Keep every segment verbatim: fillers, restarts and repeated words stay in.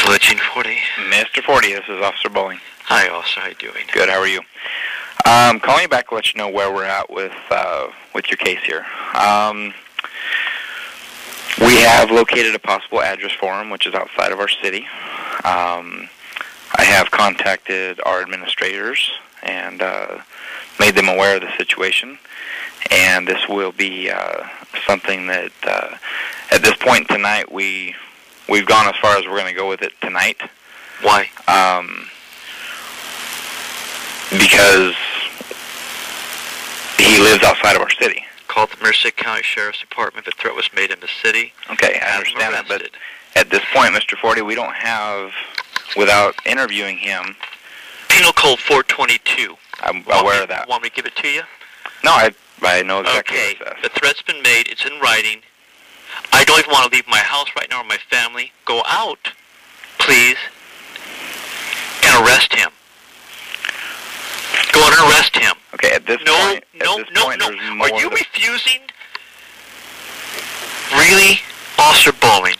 Pledging forty. Mister forty, this is Officer Bowling. Hi, Officer. How you doing? Good, how are you? Um, calling you back to let you know where we're at with uh, with your case here. Um, we have located a possible address for him, which is outside of our city. Um, I have contacted our administrators and uh, made them aware of the situation. And this will be uh, something that, uh, at this point tonight, we, we've gone as far as we're going to go with it tonight. Why? Um, because he lives outside of our city. Called the Merced County Sheriff's Department. The threat was made in the city. Okay, I understand that, but at this point, Mister forty, we don't have, without interviewing him... Penal Code four twenty-two. I'm want aware me, of that. Want me to give it to you? No, I, I know exactly okay. what it says. The threat's been made. It's in writing. I don't even want to leave my house right now or my family. Go out, please, and arrest him. Go out and arrest him. Okay, at this no, point, no, at this no, point, no. there's more Are you to... refusing? Really, Officer Bowling,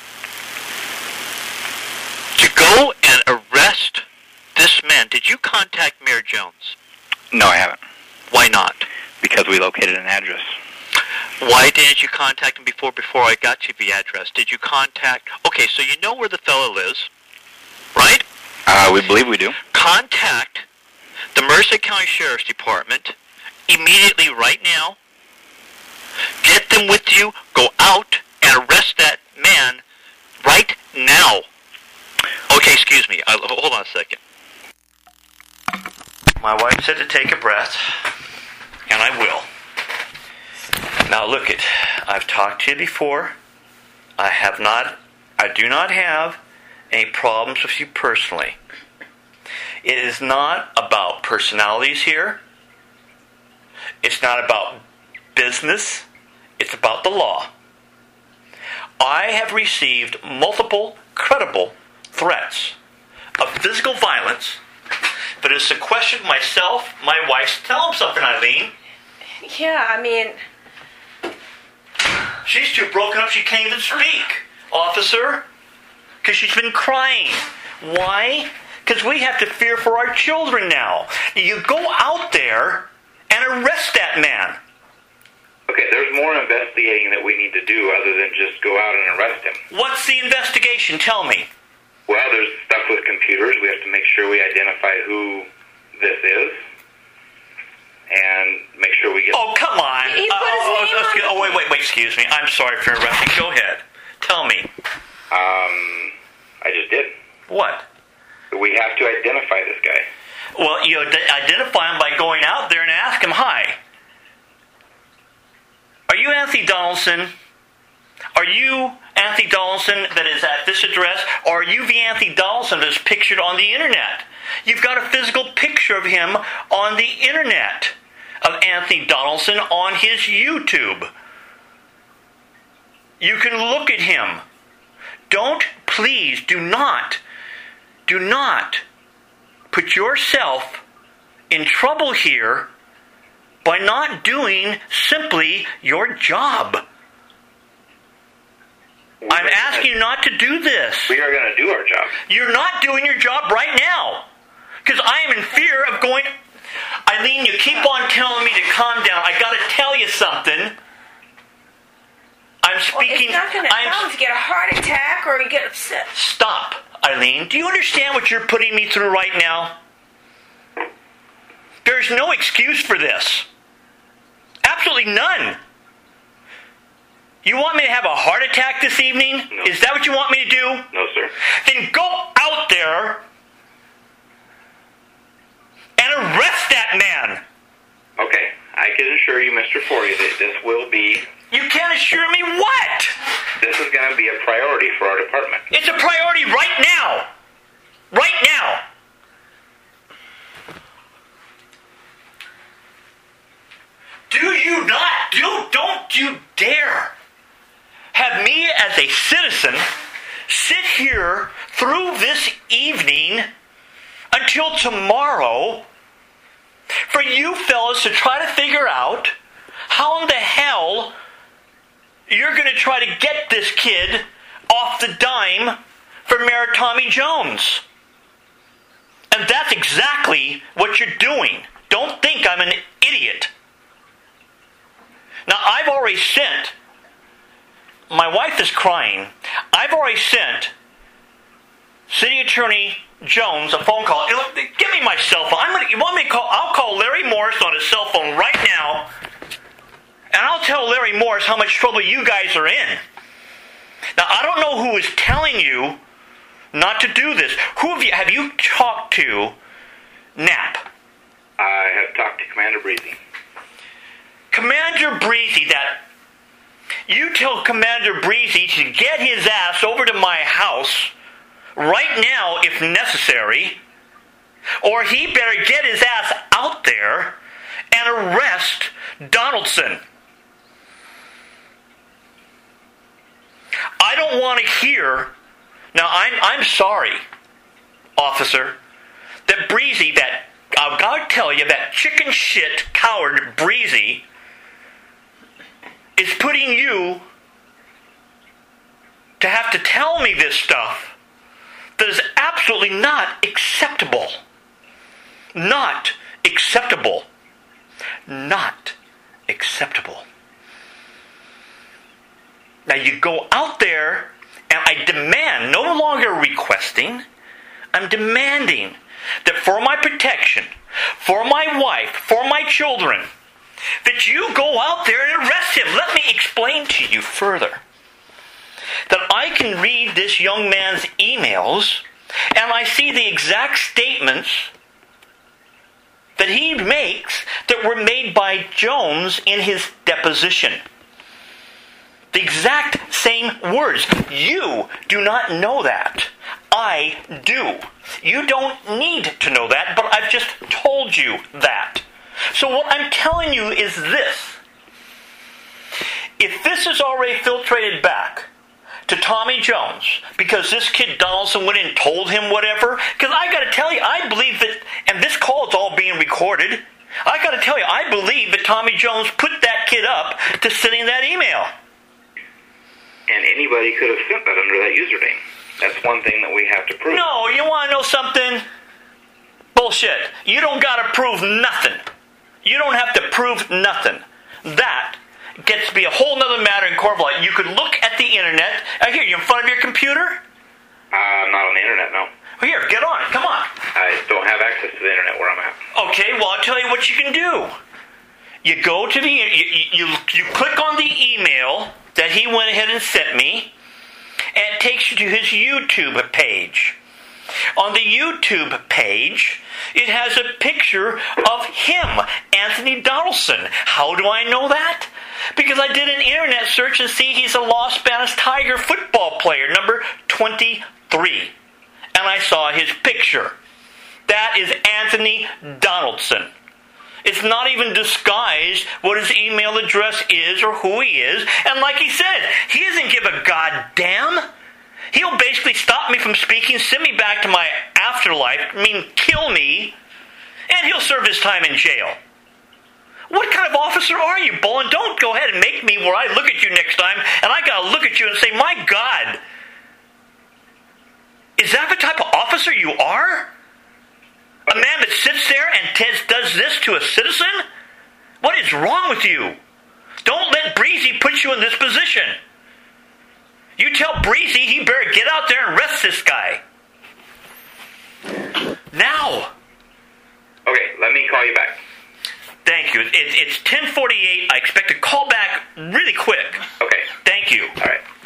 to go and arrest this man? Did you contact Mayor Jones? No, I haven't. Why not? Because we located an address. Why didn't you contact him before before I got you the address? Did you contact... Okay, so you know where the fellow lives, right? Uh, we believe we do. Contact the Merced County Sheriff's Department immediately right now. Get them with you. Go out and arrest that man right now. Okay, excuse me. I, hold on a second. My wife said to take a breath, and I will. Now look it, I've talked to you before. I have not, I do not have any problems with you personally. It is not about personalities here. It's not about business. It's about the law. I have received multiple credible threats of physical violence, but it's a question of myself, my wife's. Tell him something, Eileen. Yeah, I mean... She's too broken up she can't even speak, officer. Because she's been crying. Why? Because we have to fear for our children now. You go out there and arrest that man. Okay, there's more investigating that we need to do other than just go out and arrest him. What's the investigation? Tell me. Well, there's stuff with computers. We have to make sure we identify who this is. And make sure we get... Oh, come on. He put uh, his oh, name oh, on oh, wait, wait, wait, excuse me. I'm sorry for interrupting. Go ahead. Tell me. Um, I just did. What? We have to identify this guy. Well, you ad- identify him by going out there and ask him, hi. Are you Anthony Donaldson? Are you Anthony Donaldson that is at this address? Or are you the Anthony Donaldson that is pictured on the internet? You've got a physical picture of him on the internet, of Anthony Donaldson on his YouTube. You can look at him. Don't, please, do not, do not put yourself in trouble here by not doing simply your job. I'm asking you not to do this. We are going to do our job. You're not doing your job right now. Because I am in fear of going... Eileen, you keep on telling me to calm down. I got to tell you something. I'm speaking... Well, it's not going to help if you get a heart attack or you get upset. Stop, Eileen. Do you understand what you're putting me through right now? There's no excuse for this. Absolutely none. You want me to have a heart attack this evening? No. Is that what you want me to do? No, sir. Then go out there and arrest that man. Okay, I can assure you, Mister forty, that this will be... You can't assure me what? This is going to be a priority for our department. It's a priority right now. Right now. Do you not, do, don't you dare have me as a citizen sit here through this evening until tomorrow for you fellas to try to figure out how in the hell you're going to try to get this kid off the dime for Mayor Tommy Jones. And that's exactly what you're doing. Don't think I'm an idiot. Now, I've already sent, my wife is crying, I've already sent City Attorney Jones a phone call. Give me my cell phone. I'm gonna, you want me to call? I'll call Larry Morris on his cell phone right now, and I'll tell Larry Morris how much trouble you guys are in. Now, I don't know who is telling you not to do this. Who have you, have you talked to, Knapp? I have talked to Commander Breezy. Commander Breezy, that you tell Commander Breezy to get his ass over to my house right now if necessary, or he better get his ass out there and arrest Donaldson. I don't want to hear, now I'm, I'm sorry, officer, that Breezy, that, I've got to tell you, that chicken shit coward Breezy is putting you to have to tell me this stuff that is absolutely not acceptable. Not acceptable. Not acceptable. Now you go out there, and I demand, no longer requesting, I'm demanding that for my protection, for my wife, for my children, that you go out there and arrest him. Let me explain to you further that I can read this young man's emails, and I see the exact statements that he makes that were made by Jones in his deposition. The exact same words. You do not know that. I do. You don't need to know that, but I've just told you that. So what I'm telling you is this. If this is already filtrated back to Tommy Jones, because this kid Donaldson went and told him whatever, because I got to tell you, I believe that, and this call is all being recorded, I got to tell you, I believe that Tommy Jones put that kid up to sending that email. And anybody could have sent that under that username. That's one thing that we have to prove. No, you want to know something? Bullshit. You don't got to prove nothing. You don't have to prove nothing. That gets to be a whole nother matter in court of law. You could look at the internet. Uh, here, you in front of your computer? Uh, I'm not on the internet, no. Well, here, get on. Come on. I don't have access to the internet where I'm at. Okay, well, I'll tell you what you can do. You go to the, you, you, you click on the email that he went ahead and sent me, and it takes you to his YouTube page. On the YouTube page, it has a picture of him, Anthony Donaldson. How do I know that? Because I did an internet search and see he's a Los Banos Tiger football player, number twenty-three. And I saw his picture. That is Anthony Donaldson. It's not even disguised what his email address is or who he is. And like he said, he doesn't give a goddamn. He'll basically stop me from speaking, send me back to my afterlife, I mean, kill me, and he'll serve his time in jail. What kind of officer are you, Bullen? Don't go ahead and make me where I look at you next time, and I gotta look at you and say, my God, is that the type of officer you are? A man that sits there and t- does this to a citizen? What is wrong with you? Don't let Breezy put you in this position. You tell Breezy he better get out there and arrest this guy. Now. Okay, let me call you back. Thank you. It, it's ten forty-eight. I expect a call back really quick. Okay. Thank you. All right.